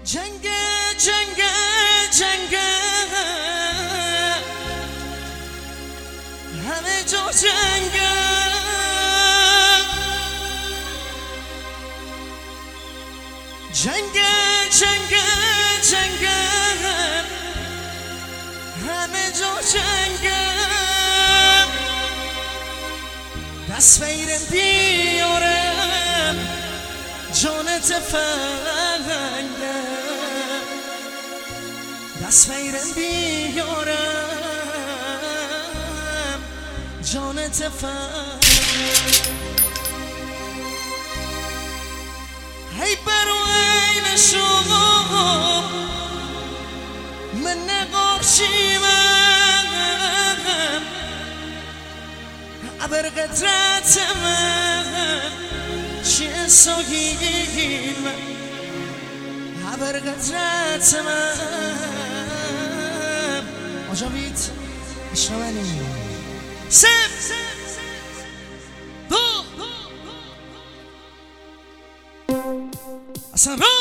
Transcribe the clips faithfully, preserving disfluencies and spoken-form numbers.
جنگ جنگ جنگ همه جا جنگ جنگ جنگ جنگ همه جا جنگ دست بگیرم بیارم جانت فرنگم دست بگیرم بیارم جانت فرنگم هی برو این شما من نقاشیم عبر قدرت من چیه ساگیم عبر قدرت من آجابید عشق منی سم دو اصلا رو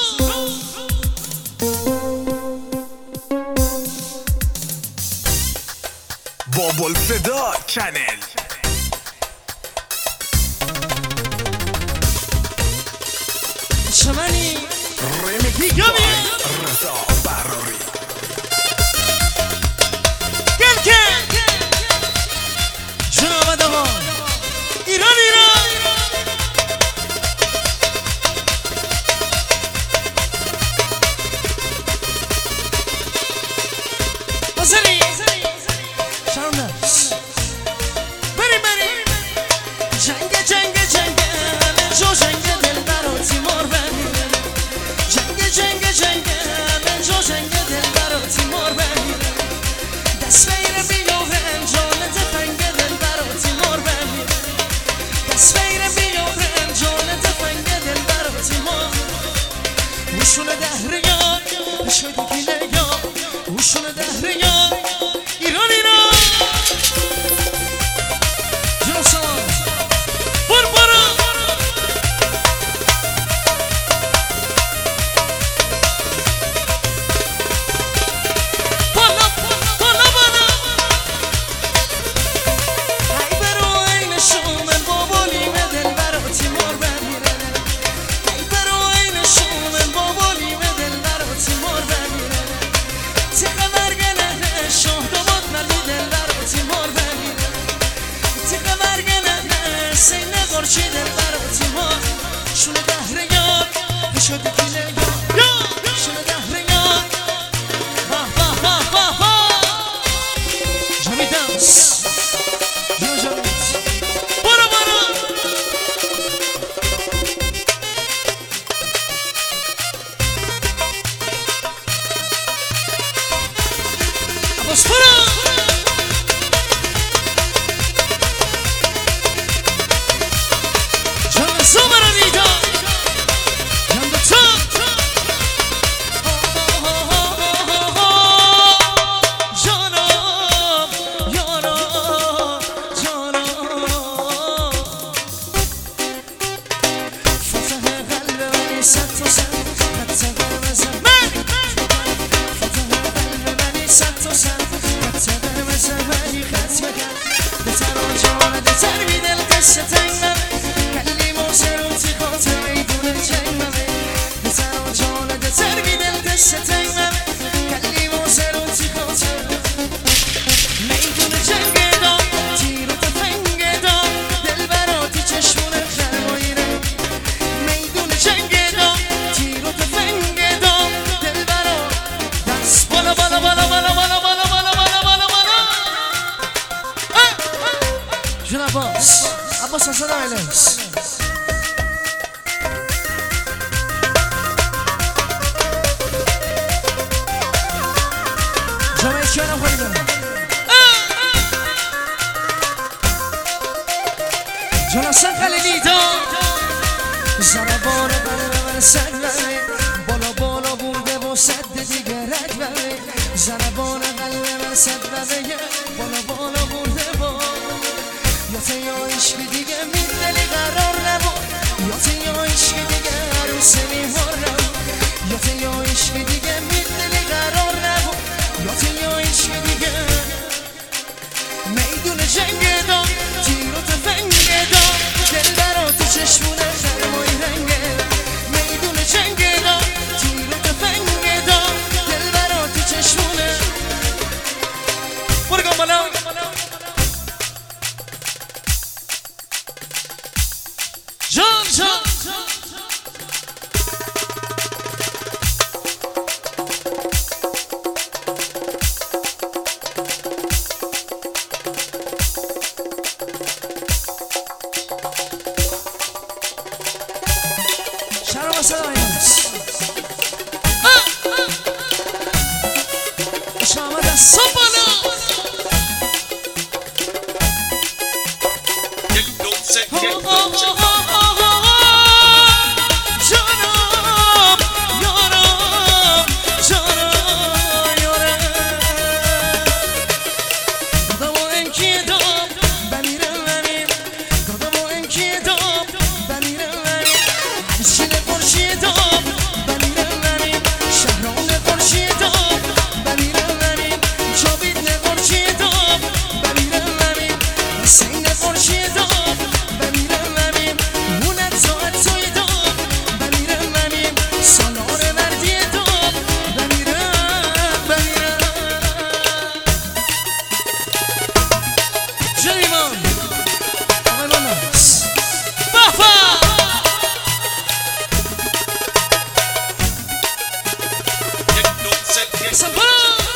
بابل صدا چنل شمانی ریمیکس بای رضا براری گل کن جناب دوان ایران ایران بزنی شرم نفس بری بری جنگ جنگ جنگ جو جنگ دل برا تیمار بری جنگ جنگ جنگ جو جنگ دل برا تیمار بری دست بگیره بیارم جانت فنگ دل برا تیمار بری دست بگیره بیارم جانت فنگ دل برا تیمار وشون دهریان شدی گیله یا وشون دهریان ایران ایران جنسان بر برا بالا بالا بالا ای برو این شومن بابالی به دل برا تیمار بمیره ای برو این شومن بابالی به دل برا تیمار بمیره تیقه مرگنه شاه داماد مردی دل برا تیمار بمیره تیقه مرگنه سینه قرچی دل برا تیمار شونه دهره یار شده کیله یار شونه دهره یار باه باه باه باه باه جامی دنس جا جامیت برو برو عباس برو جان سومر نیدا جان دو تو جانم یارم جانم فتح قلبی صد تا صد خط قرمز من فتح قلبی صد تا صد خط قرمز منی خط بکن به تنها جانه ده تربی دل قصه تنگم کلی موسروتی خاطر میدونه جنگمه به تنها جانه ده تربی دل قصه تنگم کلی موسروتی خاطر میدونه جنگ دام تیر و تفنگ دام دل براتی چشمونه خرماییره میدونه جنگ دام تیر و تفنگ دام دل برا دست بالا بالا بالا بالا بالا بالا بالا بالا بالا بالا جون عباس عباس حسن آیلکس جامعه چیانم خواهی دارم جانستان خلیلی دام زربان قلب من سگ بره بالا بالا بوده و صد دیگه رگ بره زربان قلب من صد بره بالا بالا بوده با یا تا یا عشق دیگه میدلی قرار نبود یا تا یا عشق دیگه عروس میوار نبود یا تا یا عشق صدای ماست شما دست بالا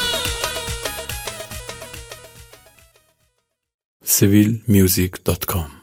سویل میوزیک دات کام